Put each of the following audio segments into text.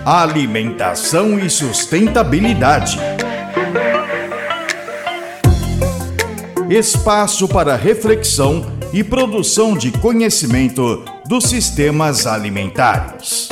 Alimentação e sustentabilidade. Espaço para reflexão e produção de conhecimento dos sistemas alimentares.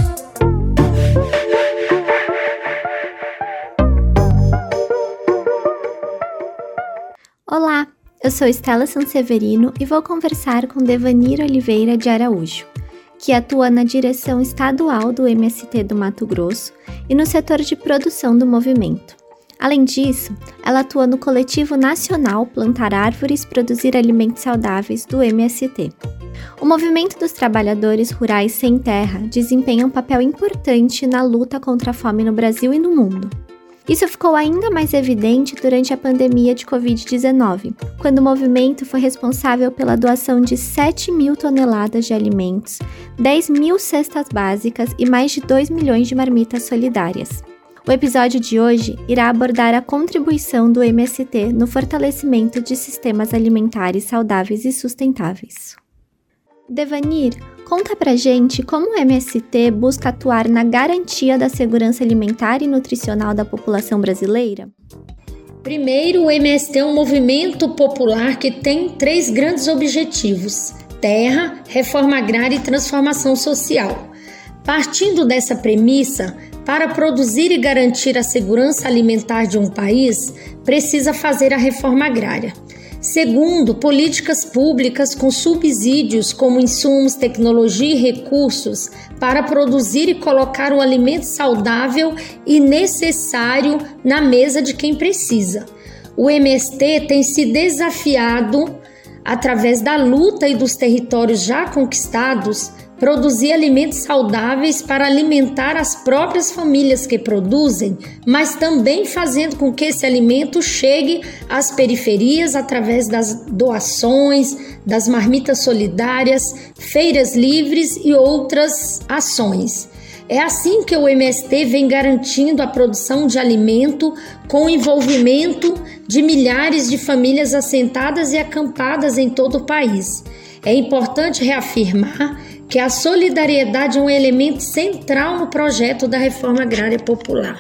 Olá, eu sou Estela Sanseverino e vou conversar com Devanir Oliveira de Araújo, que atua na direção estadual do MST do Mato Grosso e no setor de produção do movimento. Além disso, ela atua no coletivo nacional Plantar Árvores, Produzir Alimentos Saudáveis do MST. O movimento dos trabalhadores rurais sem terra desempenha um papel importante na luta contra a fome no Brasil e no mundo. Isso ficou ainda mais evidente durante a pandemia de Covid-19, quando o movimento foi responsável pela doação de 7 mil toneladas de alimentos, 10 mil cestas básicas e mais de 2 milhões de marmitas solidárias. O episódio de hoje irá abordar a contribuição do MST no fortalecimento de sistemas alimentares saudáveis e sustentáveis. Devanir, conta pra gente como o MST busca atuar na garantia da segurança alimentar e nutricional da população brasileira? Primeiro, o MST é um movimento popular que tem 3 grandes objetivos: terra, reforma agrária e transformação social. Partindo dessa premissa, para produzir e garantir a segurança alimentar de um país, precisa fazer a reforma agrária. Segundo, políticas públicas com subsídios como insumos, tecnologia e recursos para produzir e colocar um alimento saudável e necessário na mesa de quem precisa. O MST tem se desafiado, através da luta e dos territórios já conquistados, produzir alimentos saudáveis para alimentar as próprias famílias que produzem, mas também fazendo com que esse alimento chegue às periferias através das doações, das marmitas solidárias, feiras livres e outras ações. É assim que o MST vem garantindo a produção de alimento com o envolvimento de milhares de famílias assentadas e acampadas em todo o país. É importante reafirmar que a solidariedade é um elemento central no projeto da Reforma Agrária Popular.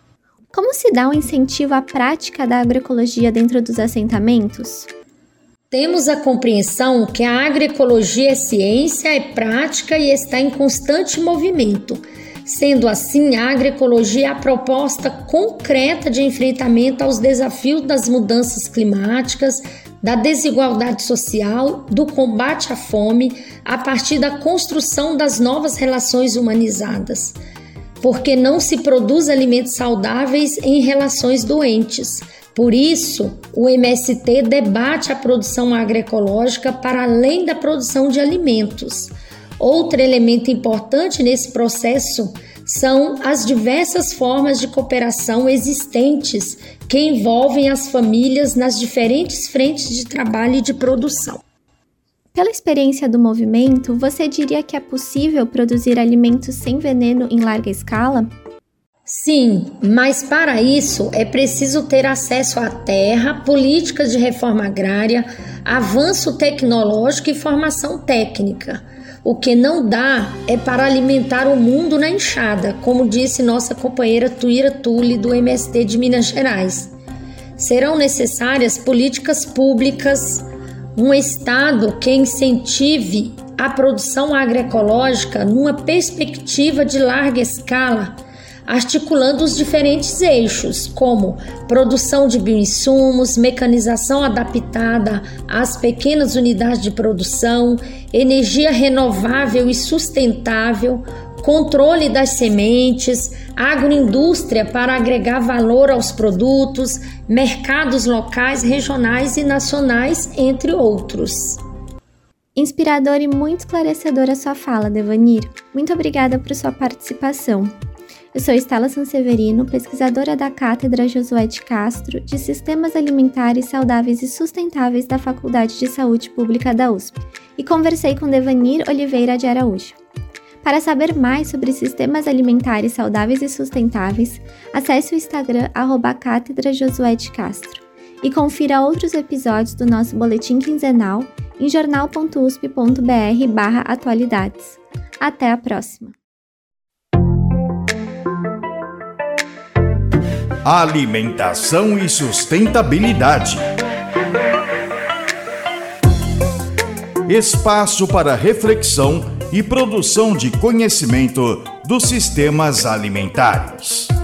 Como se dá um incentivo à prática da agroecologia dentro dos assentamentos? Temos a compreensão que a agroecologia é ciência, é prática e está em constante movimento. Sendo assim, a agroecologia é a proposta concreta de enfrentamento aos desafios das mudanças climáticas, da desigualdade social, do combate à fome, a partir da construção das novas relações humanizadas. Porque não se produz alimentos saudáveis em relações doentes. Por isso, o MST debate a produção agroecológica para além da produção de alimentos. Outro elemento importante nesse processo são as diversas formas de cooperação existentes que envolvem as famílias nas diferentes frentes de trabalho e de produção. Pela experiência do movimento, você diria que é possível produzir alimentos sem veneno em larga escala? Sim, mas para isso é preciso ter acesso à terra, políticas de reforma agrária, avanço tecnológico e formação técnica. O que não dá é para alimentar o mundo na enxada, como disse nossa companheira Tuíra Tule, do MST de Minas Gerais. Serão necessárias políticas públicas, um Estado que incentive a produção agroecológica numa perspectiva de larga escala, articulando os diferentes eixos, como produção de bioinsumos, mecanização adaptada às pequenas unidades de produção, energia renovável e sustentável, controle das sementes, agroindústria para agregar valor aos produtos, mercados locais, regionais e nacionais, entre outros. Inspiradora e muito esclarecedora sua fala, Devanir. Muito obrigada por sua participação. Eu sou Estela Sanseverino, pesquisadora da Cátedra Josué de Castro de Sistemas Alimentares Saudáveis e Sustentáveis da Faculdade de Saúde Pública da USP, e conversei com Devanir Oliveira de Araújo. Para saber mais sobre sistemas alimentares saudáveis e sustentáveis, acesse o Instagram @Cátedra Josué de Castro e confira outros episódios do nosso boletim quinzenal em jornal.usp.br/atualidades. Até a próxima! Alimentação e sustentabilidade. Espaço para reflexão e produção de conhecimento dos sistemas alimentares.